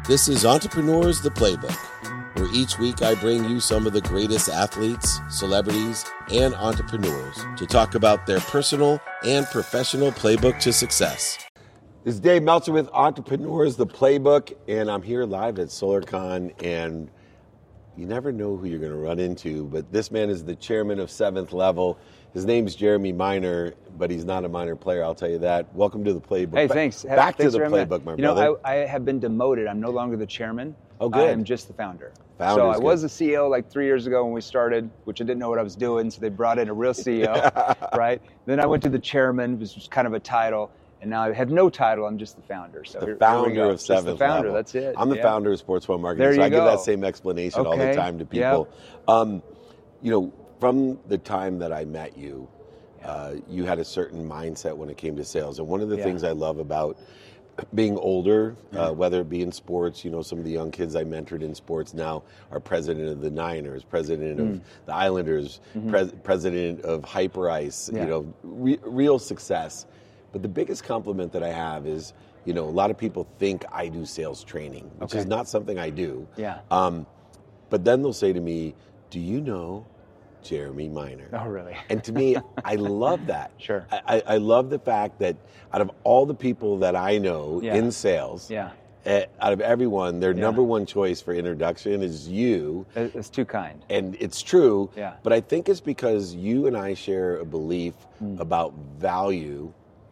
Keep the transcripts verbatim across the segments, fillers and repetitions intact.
This is Entrepreneurs the Playbook, where each week I bring you some of the greatest athletes, celebrities, and entrepreneurs to talk about their personal and professional playbook to success. This is Dave Meltzer with Entrepreneurs the Playbook, and I'm here live at SolarCon, and you never know who you're going to run into, but this man is the chairman of Seventh Level. His name's Jeremy Miner, but he's not a minor player, I'll tell you that. Welcome to the Playbook. Hey, thanks. Back thanks to the Playbook, my you brother. know, I, I have been demoted. I'm no longer the chairman. Oh, good. I am just the founder. Founder's so I good. was the C E O like three years ago when we started, which I didn't know what I was doing, so they brought in a real C E O, right? Then I went to the chairman, which was kind of a title, and now I have no title. I'm just the founder. So the here, founder here we go. of Seventh Just the founder, Level. That's it. I'm the yeah. founder of Sports One Marketing, There so you I give go. that same explanation all the Okay. time to people. Yep. Um, you know, from the time that I met you, uh, you had a certain mindset when it came to sales. And one of the Yeah. things I love about being older, uh, Mm. whether it be in sports, you know, some of the young kids I mentored in sports now are president of the Niners, president Mm. of the Islanders, Mm-hmm. pres- president of Hyper Ice, Yeah. you know, re- real success. But the biggest compliment that I have is, you know, a lot of people think I do sales training, which Okay. is not something I do. Yeah. Um, but then they'll say to me, do you know Jeremy Miner? Oh, really? And to me, I love that. Sure. I, I love the fact that out of all the people that I know Yeah. in sales, Yeah. eh, out of everyone, their Yeah. number one choice for introduction is you. It- It's too kind. And it's true, Yeah. but I think it's because you and I share a belief Mm. about value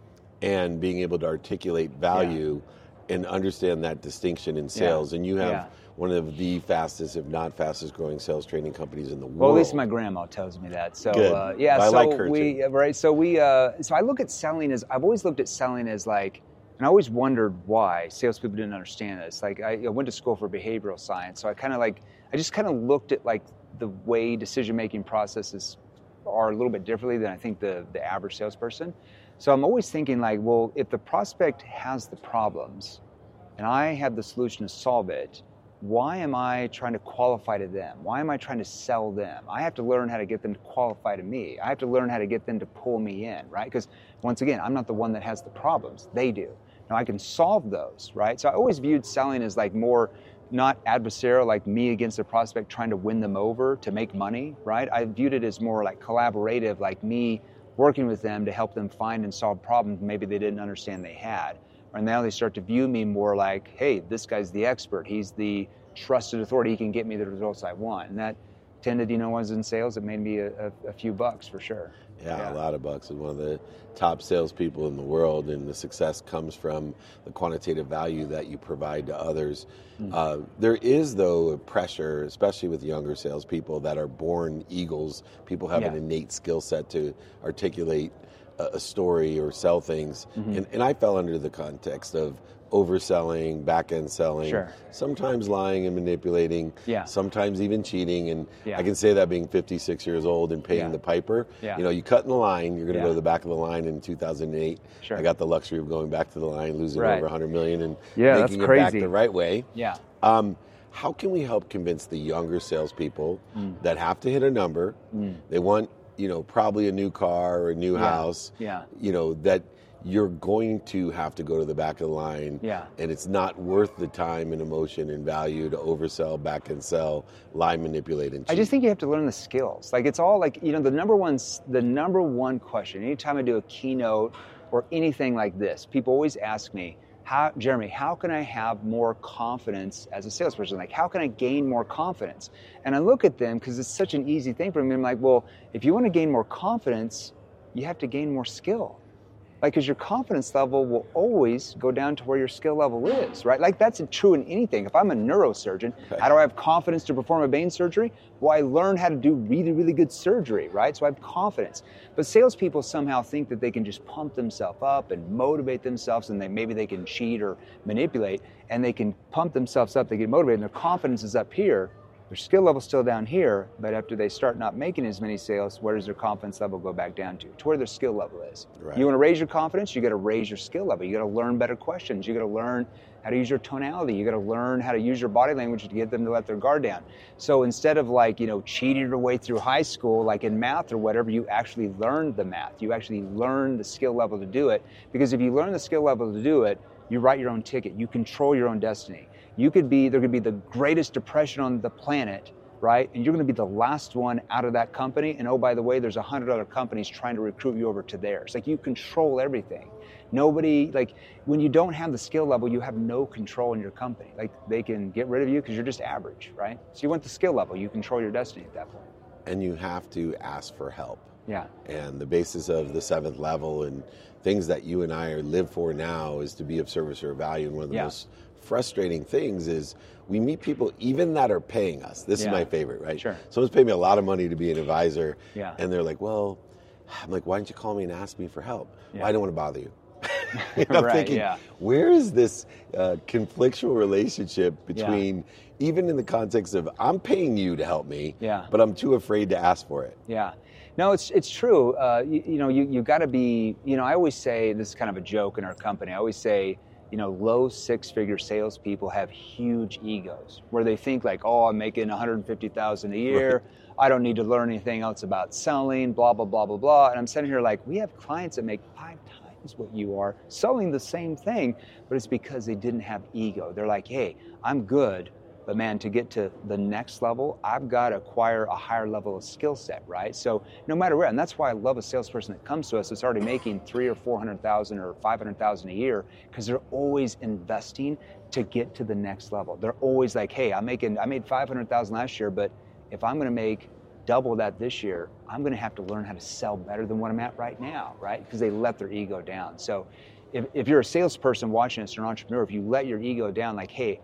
and being able to articulate value and understand that distinction in sales. And you have Yeah. one of the fastest, if not fastest growing sales training companies in the world. Well, at least my grandma tells me that. So Good. Uh, yeah, I so like her we too. right. So we uh, so I look at selling as I've always looked at selling as like, and I always wondered why salespeople didn't understand this. Like I, I went to school for behavioral science, so I kind of like I just kind of looked at like the way decision making processes are a little bit differently than I think the the average salesperson. So I'm always thinking like, well, if the prospect has the problems, and I have the solution to solve it, why am I trying to qualify to them? Why am I trying to sell them? I have to learn how to get them to qualify to me. I have to learn how to get them to pull me in, right? Because once again, I'm not the one that has the problems. They do. Now I can solve those, right? So I always viewed selling as like more not adversarial, like me against the prospect trying to win them over to make money, right? I viewed it as more like collaborative, like me working with them to help them find and solve problems maybe they didn't understand they had. And now they start to view me more like, hey, this guy's the expert. He's the trusted authority. He can get me the results I want. And that tended, you know, when I was in sales, it made me a, a, a few bucks for sure. Yeah, Yeah. a lot of bucks. Is one of the top salespeople in the world, and the success comes from the quantitative value that you provide to others. Mm. Uh, there is, though, a pressure, especially with younger salespeople that are born eagles. People have an Yeah. innate skill set to articulate a, a story or sell things, Mhm. and, and I fell under the context of overselling, back-end selling, Sure. sometimes lying and manipulating, Yeah. sometimes even cheating, and Yeah. I can say that being fifty-six years old and paying Yeah. the piper. Yeah. You know, you cut in the line, you're going to Yeah. go to the back of the line in two thousand eight. Sure. I got the luxury of going back to the line, losing Right. over one hundred million and Yeah, that's making it back crazy. the right way. Yeah. Um, how can we help convince the younger salespeople Mm. that have to hit a number? Mm. They want, you know, probably a new car or a new Yeah. house. Yeah. You know, that you're going to have to go to the back of the line, Yeah. and it's not worth the time and emotion and value to oversell, back and sell, lie, manipulate, and cheat. I just think you have to learn the skills. Like it's all like, you know, the number one, the number one question, anytime I do a keynote or anything like this, people always ask me, how, Jeremy, how can I have more confidence as a salesperson? Like, how can I gain more confidence? And I look at them because it's such an easy thing for me. I'm like, well, if you want to gain more confidence, you have to gain more skill. Like, because your confidence level will always go down to where your skill level is, right? Like, that's true in anything. If I'm a neurosurgeon, Okay. how do I have confidence to perform a vein surgery? Well, I learn how to do really, really good surgery, right? So I have confidence. But salespeople somehow think that they can just pump themselves up and motivate themselves, and they maybe they can cheat or manipulate, and they can pump themselves up, they get motivated, and their confidence is up here. Their skill level's still down here, but after they start not making as many sales, where does their confidence level go back down to? To where their skill level is. Right. You want to raise your confidence, you got to raise your skill level. You got to learn better questions. You got to learn how to use your tonality. You got to learn how to use your body language to get them to let their guard down. So instead of like, you know, cheating your way through high school, like in math or whatever, you actually learned the math. You actually learned the skill level to do it. Because if you learn the skill level to do it, you write your own ticket. You control your own destiny. You could be, there could be the greatest depression on the planet, right? And you're going to be the last one out of that company. And oh, by the way, there's a hundred other companies trying to recruit you over to theirs. Like, you control everything. Nobody, like, when you don't have the skill level, you have no control in your company. Like, they can get rid of you because you're just average, right? So you want the skill level. You control your destiny at that point. And you have to ask for help. Yeah. And the basis of the seventh level and things that you and I are live for now is to be of service or value. And one of the yeah. most frustrating things is we meet people even that are paying us. This yeah. is my favorite, right? Sure. Someone's paying me a lot of money to be an advisor. Yeah. And they're like, well, I'm like, why didn't you call me and ask me for help? Yeah. Well, I don't want to bother you. And I'm right, thinking, yeah. where is this uh, conflictual relationship between, yeah. even in the context of I'm paying you to help me, yeah. but I'm too afraid to ask for it. Yeah. No, it's it's true. Uh, you, you know, you, you got to be, you know, I always say, this is kind of a joke in our company, I always say, you know, low six-figure salespeople have huge egos where they think like, oh, I'm making one hundred fifty thousand dollars a year. Right. I don't need to learn anything else about selling, blah, blah, blah, blah, blah. And I'm sitting here like, we have clients that make five times what you are selling the same thing, but it's because they didn't have ego. They're like, hey, I'm good, but man, to get to the next level, I've got to acquire a higher level of skill set, right? So no matter where, and that's why I love a salesperson that comes to us that's already making three or four hundred thousand or five hundred thousand a year, because they're always investing to get to the next level. They're always like, hey, I'm making, I made five hundred thousand last year, but if I'm going to make double that this year, I'm going to have to learn how to sell better than what I'm at right now, right? Because they let their ego down. So if, if you're a salesperson watching this or an entrepreneur, if you let your ego down, like, hey,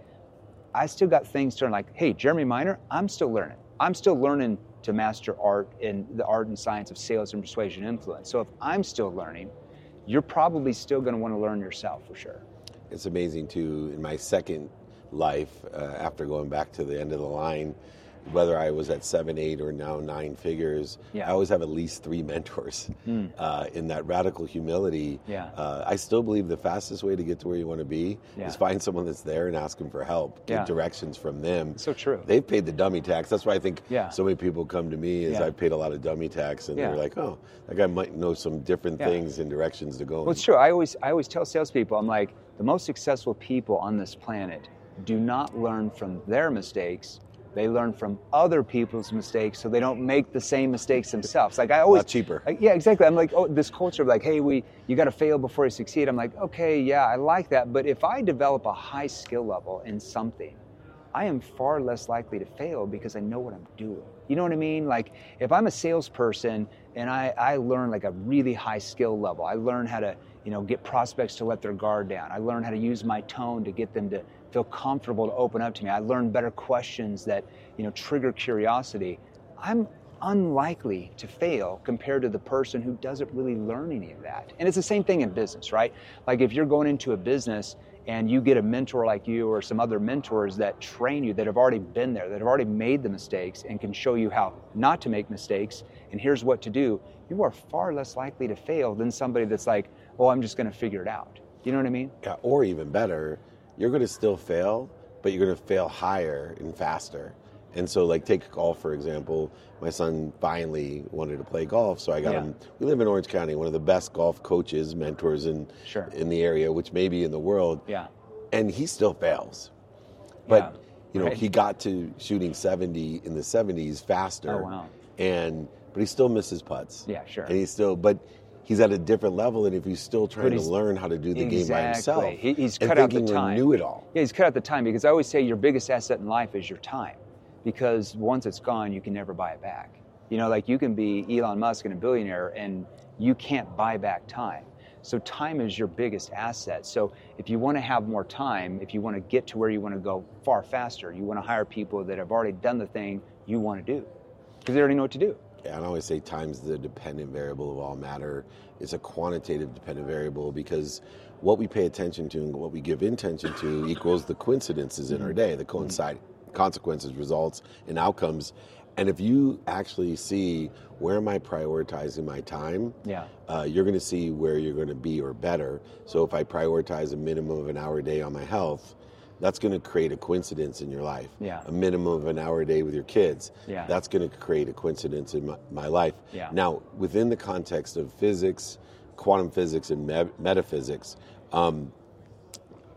I still got things to learn, like, hey, Jeremy Miner, I'm still learning. I'm still learning to master art and the art and science of sales and persuasion influence. So if I'm still learning, you're probably still going to want to learn yourself for sure. It's amazing too, in my second life, uh, after going back to the end of the line, whether I was at seven, eight, or now nine figures, yeah. I always have at least three mentors. Mm. Uh, in that radical humility, yeah. uh, I still believe the fastest way to get to where you want to be yeah. is find someone that's there and ask them for help, get yeah. directions from them. So true. They've paid the dummy tax. That's why I think yeah. so many people come to me is yeah. I've paid a lot of dummy tax, and yeah. they're like, oh, that guy might know some different yeah. things and directions to go. Well, it's true. I always, I always tell salespeople, I'm like, the most successful people on this planet do not learn from their mistakes. They learn from other people's mistakes so they don't make the same mistakes themselves. Like I always, a lot cheaper. Like, yeah, exactly. I'm like, oh, this culture of like, hey, we, you got to fail before you succeed. I'm like, okay, yeah, I like that. But if I develop a high skill level in something, I am far less likely to fail because I know what I'm doing. You know what I mean? Like if I'm a salesperson and I, I learn like a really high skill level, I learn how to, you know, get prospects to let their guard down. I learn how to use my tone to get them to feel comfortable to open up to me. I learn better questions that, you know, trigger curiosity. I'm unlikely to fail compared to the person who doesn't really learn any of that. And it's the same thing in business, right? Like if you're going into a business and you get a mentor like you or some other mentors that train you, that have already been there, that have already made the mistakes and can show you how not to make mistakes, and here's what to do, you are far less likely to fail than somebody that's like, oh, I'm just going to figure it out. You know what I mean? Yeah, or even better, you're going to still fail, but you're going to fail higher and faster. And so, like, take golf, for example. My son finally wanted to play golf, so I got yeah. him. We live in Orange County, one of the best golf coaches, mentors in sure. in the area, which may be in the world. Yeah. And he still fails. But, yeah. you know, right. he got to shooting seventy in the seventies faster. Oh, wow. And, but he still misses putts. Yeah, sure. And he's still, but he's at a different level than if he's still trying to learn how to do the exactly. game by himself. He, he's and cut out the thinking time. we knew it all. Yeah, he's cut out the time, because I always say your biggest asset in life is your time, because once it's gone, you can never buy it back. You know, like you can be Elon Musk and a billionaire, and you can't buy back time. So time is your biggest asset. So if you want to have more time, if you want to get to where you want to go far faster, you want to hire people that have already done the thing you want to do, because they already know what to do. Yeah, and I always say time's the dependent variable of all matter. It's a quantitative dependent variable, because what we pay attention to and what we give intention to equals the coincidences in our day, the coincide consequences, results, and outcomes. And if you actually see where am I prioritizing my time, yeah. uh, you're going to see where you're going to be or better. So if I prioritize a minimum of an hour a day on my health, that's going to create a coincidence in your life. Yeah. A minimum of an hour a day with your kids. Yeah. That's going to create a coincidence in my, my life. Yeah. Now, within the context of physics, quantum physics, and me- metaphysics, um,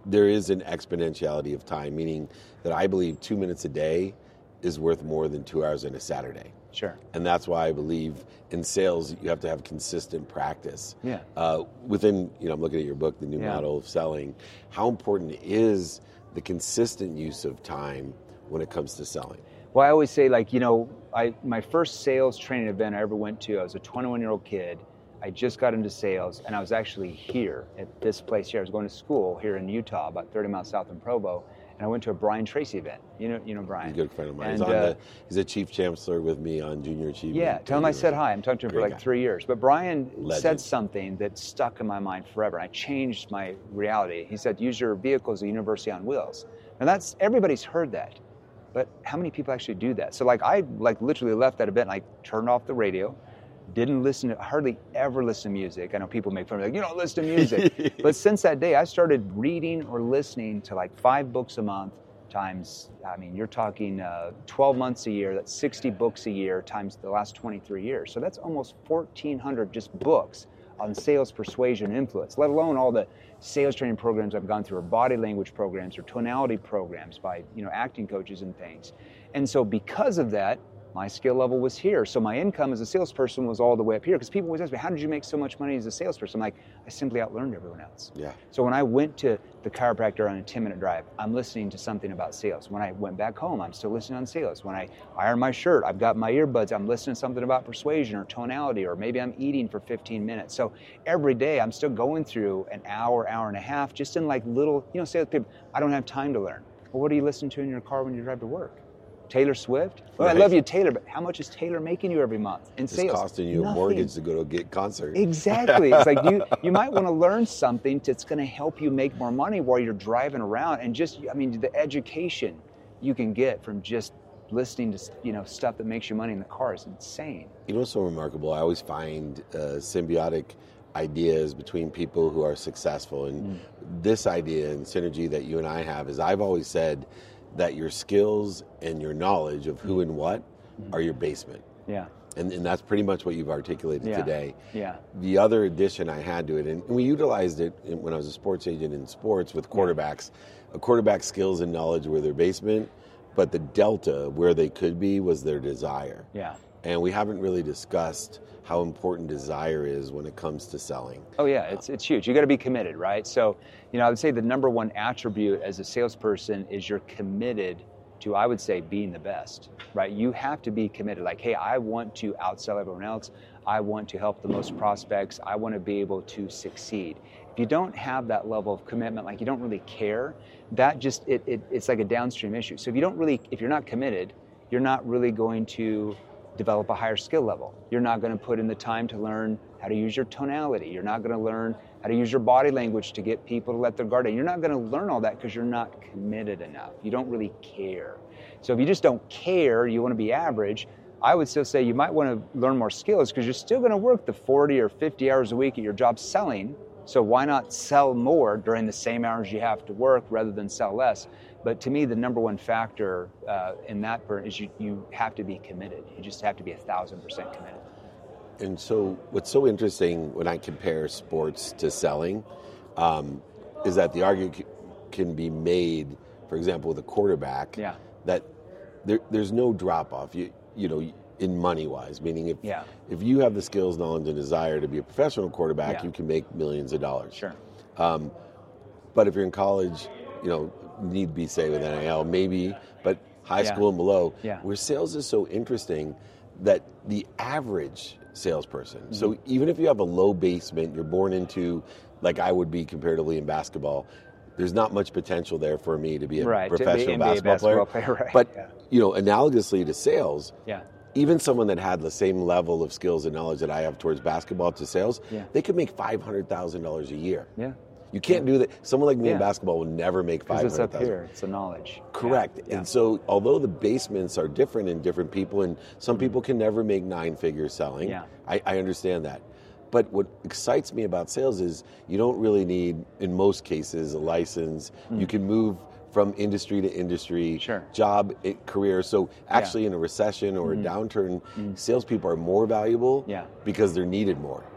there is an exponentiality of time, meaning that I believe two minutes a day is worth more than two hours in a Saturday. Sure. And that's why I believe in sales, you have to have consistent practice. Yeah. Uh, within, you know, I'm looking at your book, The New Yeah. Model of Selling. How important is the consistent use of time when it comes to selling? Well, I always say, like, you know, I my first sales training event I ever went to, I was a twenty-one-year-old kid. I just got into sales, and I was actually here at this place here. I was going to school here in Utah, about thirty miles south in Provo, and I went to a Brian Tracy event. You know, you know Brian. He's a good friend of mine. And, he's, on uh, the, he's a chief chancellor with me on Junior Achievement. Yeah, tell him I said hi. I'm talking to him for Great like guy. three years. But Brian Legend. said something that stuck in my mind forever. I changed my reality. He said, use your vehicle as a university on wheels. And that's, everybody's heard that. But how many people actually do that? So like I like literally left that event, like turned off the radio, didn't listen to, hardly ever listen to music. I know people make fun of me, like, you don't listen to music. But since that day, I started reading or listening to like five books a month times, I mean, you're talking uh, twelve months a year, that's sixty books a year times the last twenty-three years. So that's almost fourteen hundred just books on sales, persuasion, and influence, let alone all the sales training programs I've gone through, or body language programs, or tonality programs by, you know, acting coaches and things. And so because of that, my skill level was here. So my income as a salesperson was all the way up here, because people always ask me, how did you make so much money as a salesperson? I'm like, I simply outlearned everyone else. Yeah. So when I went to the chiropractor on a ten minute drive, I'm listening to something about sales. When I went back home, I'm still listening on sales. When I iron my shirt, I've got my earbuds, I'm listening to something about persuasion or tonality, or maybe I'm eating for fifteen minutes. So every day I'm still going through an hour, hour and a half, just in like little, you know, sales people, I don't have time to learn. Well, what do you listen to in your car when you drive to work? Taylor Swift? Well, Right. I love you, Taylor, but how much is Taylor making you every month in It's sales? costing you Nothing. a mortgage to go to a get concert. Exactly. It's like you, you might want to learn something that's going to help you make more money while you're driving around. And just, I mean, the education you can get from just listening to, you know, stuff that makes you money in the car is insane. You know what's so remarkable? I always find uh, symbiotic ideas between people who are successful. And mm. this idea and synergy that you and I have is, I've always said that your skills and your knowledge of who and what mm. are your basement. Yeah. And, and that's pretty much what you've articulated yeah. today. Yeah. The other addition I had to it, and we utilized it when I was a sports agent in sports with quarterbacks. A quarterback's skills and knowledge were their basement, but the delta where they could be was their desire. Yeah. And we haven't really discussed how important desire is when it comes to selling. Oh yeah, it's it's huge. You got to be committed, right? So, you know, I would say the number one attribute as a salesperson is you're committed to, I would say, being the best, right? You have to be committed. Like, hey, I want to outsell everyone else. I want to help the most prospects. I want to be able to succeed. If you don't have that level of commitment, like you don't really care, that just, it, it it's like a downstream issue. So if you don't really, if you're not committed, you're not really going to develop a higher skill level. You're not going to put in the time to learn how to use your tonality. You're not going to learn how to use your body language to get people to let their guard down. You're not going to learn all that because you're not committed enough. You don't really care. So if you just don't care, you want to be average, I would still say you might want to learn more skills, because you're still going to work the forty or fifty hours a week at your job selling. So why not sell more during the same hours you have to work rather than sell less? But to me, the number one factor uh, in that part is you, you have to be committed. You just have to be a thousand percent committed. And so what's so interesting when I compare sports to selling um, is that the argument c- can be made, for example, with a quarterback, Yeah. that there, there's no drop-off, you, you know, in money-wise, meaning if, Yeah. if you have the skills, knowledge, and desire to be a professional quarterback, Yeah. you can make millions of dollars. Sure. Um, but if you're in college, you know, need to be say with N I L, maybe, but high Yeah. school and below, Yeah. where sales is so interesting that the average salesperson, mm-hmm. so even if you have a low basement, you're born into, like I would be comparatively in basketball, there's not much potential there for me to be a right. professional to be N B A basketball, basketball player. player. Right. But, yeah. you know, analogously to sales, Yeah. even someone that had the same level of skills and knowledge that I have towards basketball to sales, Yeah. they could make five hundred thousand dollars a year. Yeah. You can't do that. Someone like me Yeah. in basketball will never make five Because hundred it's thousand. up here. It's the knowledge. Correct. Yeah. And so, although the basements are different in different people, and some people can never make nine figures selling, Yeah. I, I understand that. But what excites me about sales is you don't really need, in most cases, a license. Mm. You can move from industry to industry, Sure. job, it, career. So actually, yeah. in a recession or mm-hmm. a downturn, mm. salespeople are more valuable yeah. because they're needed more.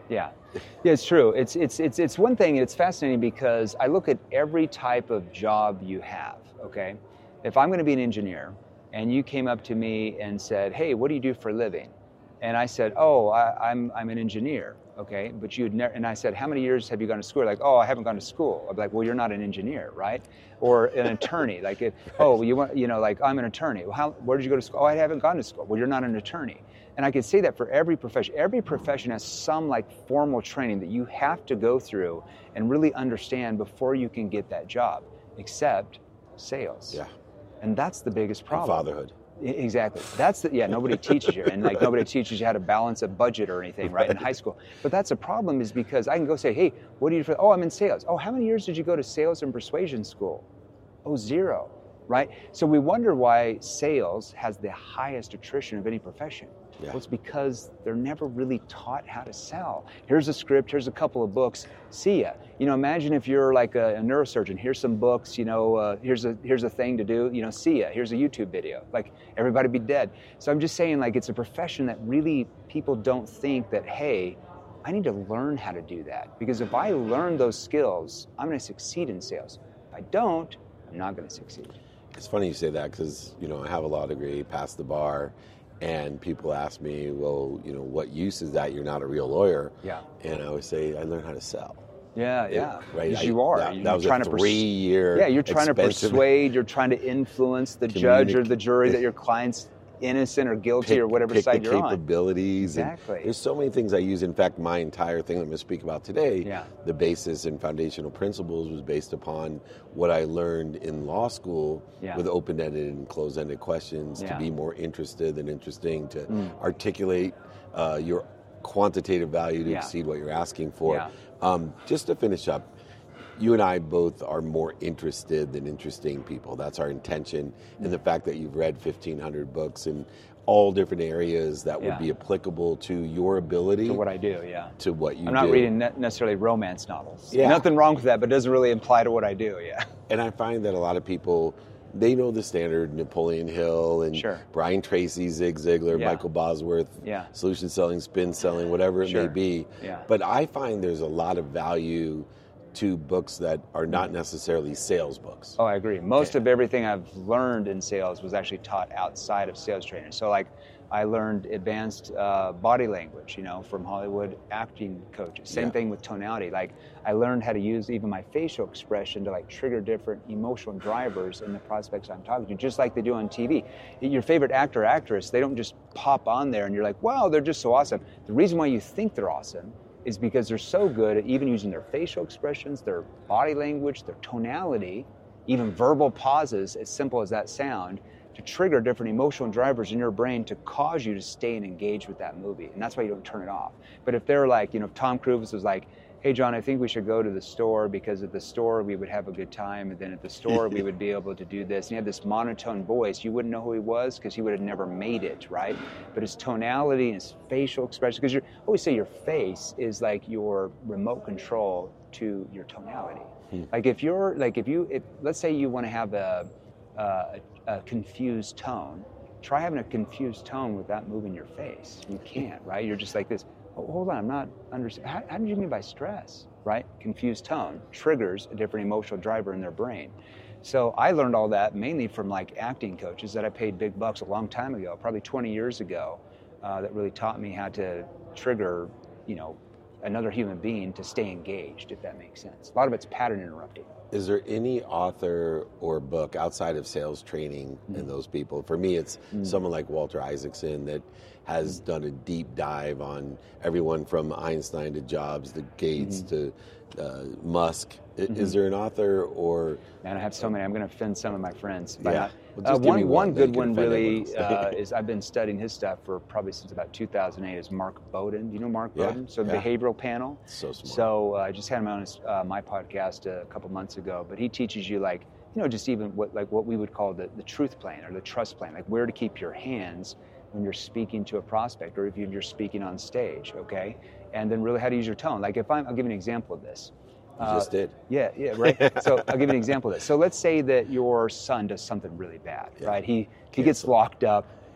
Yeah, yeah, it's true. It's it's it's it's one thing. It's fascinating because I look at every type of job you have. Okay, if I'm going to be an engineer, and you came up to me and said, "Hey, what do you do for a living?" and I said, "Oh, I, I'm I'm an engineer." Okay, but you'd never. And I said, "How many years have you gone to school?" Like, "Oh, I haven't gone to school." I'd be like, "Well, you're not an engineer, right?" Or an attorney. Like, if, "Oh, you want, you know, like I'm an attorney." Well, how? Where did you go to school? "Oh, I haven't gone to school." Well, you're not an attorney. And I could say that for every profession. Every profession has some like formal training that you have to go through and really understand before you can get that job, except sales. Yeah. And that's the biggest problem. And fatherhood. Exactly. That's the, yeah, nobody teaches you. And like nobody teaches you how to balance a budget or anything, right, in high school. But that's a problem is because I can go say, "Hey, what do you do for, oh, I'm in sales." "Oh, how many years did you go to sales and persuasion school?" "Oh, zero." Right? So we wonder why sales has the highest attrition of any profession. Yeah. Well, it's because they're never really taught how to sell. Here's a script, here's a couple of books, see ya. You know, imagine if you're like a, a neurosurgeon, here's some books, you know, uh, here's a here's a thing to do, you know, see ya. Here's a YouTube video. Like, everybody be dead. So I'm just saying, like, it's a profession that really people don't think that, hey, I need to learn how to do that. Because if I learn those skills, I'm going to succeed in sales. If I don't, I'm not going to succeed. It's funny you say that because, you know, I have a law degree, passed the bar, and people ask me, well, you know, what use is that? You're not a real lawyer. Yeah. And I always say, I learned how to sell. Yeah, yeah. It, right. Because I, you are. That, you're that was trying a to three-year. Yeah, you're trying expensive, to persuade. You're trying to influence the judge or the jury that your client's innocent or guilty pick, or whatever pick side the you're on. Capabilities. Exactly. There's so many things I use. In fact, my entire thing I'm going to speak about today, yeah. the basis and foundational principles was based upon what I learned in law school yeah. with open-ended and closed-ended questions yeah. to be more interested and interesting, to mm. articulate uh, your quantitative value to yeah. exceed what you're asking for. Yeah. Um, just to finish up, you and I both are more interested than interesting people. That's our intention. And the fact that you've read fifteen hundred books in all different areas that would yeah. be applicable to your ability. To what I do, yeah. To what you I'm not do. reading ne- necessarily romance novels. Yeah. Nothing wrong with that, but it doesn't really apply to what I do, yeah. And I find that a lot of people, they know the standard, Napoleon Hill and sure. Brian Tracy, Zig Ziglar, yeah. Michael Bosworth, yeah. solution selling, spin selling, whatever it sure. may be. Yeah. But I find there's a lot of value to books that are not necessarily sales books. Oh, I agree. Most okay. of everything I've learned in sales was actually taught outside of sales training. So like I learned advanced uh, body language, you know, from Hollywood acting coaches. Same yeah. thing with tonality. Like I learned how to use even my facial expression to like trigger different emotional drivers in the prospects I'm talking to, just like they do on T V. Your favorite actor or actress, they don't just pop on there and you're like, wow, they're just so awesome. The reason why you think they're awesome is because they're so good at even using their facial expressions, their body language, their tonality, even verbal pauses, as simple as that sound, to trigger different emotional drivers in your brain to cause you to stay and engage with that movie. And that's why you don't turn it off. But if they're like, you know, if Tom Cruise was like, hey, John, I think we should go to the store because at the store we would have a good time, and then at the store we would be able to do this. And he had this monotone voice. You wouldn't know who he was because he would have never made it, right? But his tonality and his facial expression, because you always say your face is like your remote control to your tonality. Hmm. Like if you're, like if you, if, let's say you want to have a, a, a confused tone, try having a confused tone without moving your face. You can't, right? You're just like this. Oh, hold on, I'm not understanding. How, how did you mean by stress, right? Confused tone triggers a different emotional driver in their brain. So I learned all that mainly from like acting coaches that I paid big bucks a long time ago, probably twenty years ago, uh, that really taught me how to trigger, you know, another human being to stay engaged, if that makes sense. A lot of it's pattern interrupting. Is there any author or book outside of sales training mm. and those people? For me, it's mm. someone like Walter Isaacson that has mm. done a deep dive on everyone from Einstein to Jobs to Gates mm-hmm. to uh, Musk. Mm-hmm. Is there an author or... Man, I have so many. I'm going to offend some of my friends. But yeah. Well, uh, one one, one good one really uh, is I've been studying his stuff for probably since about two thousand eight is Mark Bowden. Do you know Mark yeah. Bowden? So yeah. behavioral panel. So smart. So uh, I just had him on his, uh, my podcast a couple months ago. But he teaches you like, you know, just even what like what we would call the, the truth plane or the trust plane, like where to keep your hands when you're speaking to a prospect or if you're speaking on stage, okay? And then really how to use your tone. Like if I'm, I'll give you an example of this. You just did. Uh, yeah, yeah, right. So I'll give you an example of this. So let's say that your son does something really bad, yeah. right? He he gets locked up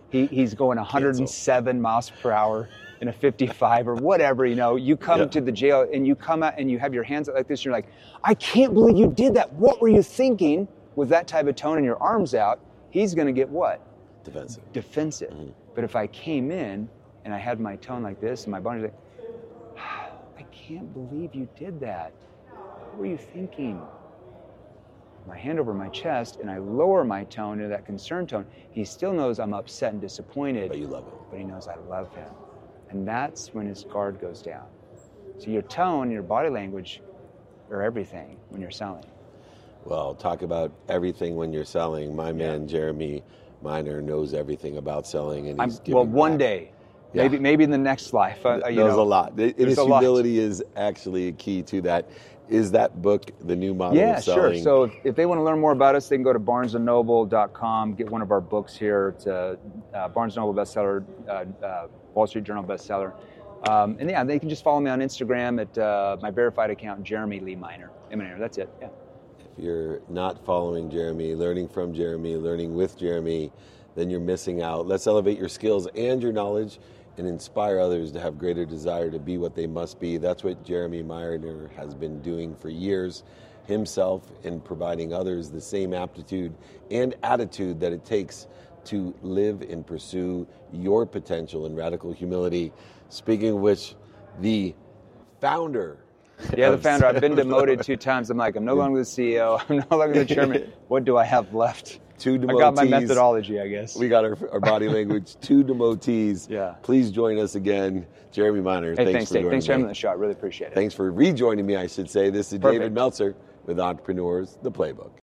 he, he's going one hundred seven miles per hour in a fifty-five or whatever, you know, you come yeah. to the jail and you come out and you have your hands out like this, and you're like, I can't believe you did that. What were you thinking? With that type of tone and your arms out, he's going to get what? Defensive. Defensive. Mm-hmm. But if I came in and I had my tone like this and my body's like, I can't believe you did that. What were you thinking? My hand over my chest and I lower my tone to that concerned tone. He still knows I'm upset and disappointed. But you love him. But he knows I love him. And that's when his guard goes down. So your tone, your body language are everything when you're selling. Well, talk about everything when you're selling. My man, yeah. Jeremy Miner, knows everything about selling. And he's I'm, Well, one back. day. Yeah. Maybe maybe in the next life. Uh, you There's know, a lot. It, his humility lot. is actually a key to that. Is that book the new model yeah, of selling? Yeah, sure. So if, if they want to learn more about us, they can go to barnes and noble dot com, get one of our books here. It's a uh, Barnes and Noble bestseller, uh, uh, Wall Street Journal bestseller. Um, and yeah, they can just follow me on Instagram at uh, my verified account, Jeremy Lee Miner. M and A, that's it, yeah. If you're not following Jeremy, learning from Jeremy, learning with Jeremy, then you're missing out. Let's elevate your skills and your knowledge and inspire others to have greater desire to be what they must be. That's what Jeremy Miner has been doing for years himself, in providing others the same aptitude and attitude that it takes to live and pursue your potential in radical humility. Speaking of which, the founder. Yeah, the founder. I've been demoted two times. I'm like, I'm no longer the C E O. I'm no longer the chairman. What do I have left? Two demotees. I got my methodology, I guess. We got our, our body language. Two demotees. Yeah. Please join us again. Jeremy Miner, hey, thanks, thanks for joining Thanks for having me. me on the show. I really appreciate it. Thanks for rejoining me, I should say. This is Perfect. David Meltzer with Entrepreneurs, The Playbook.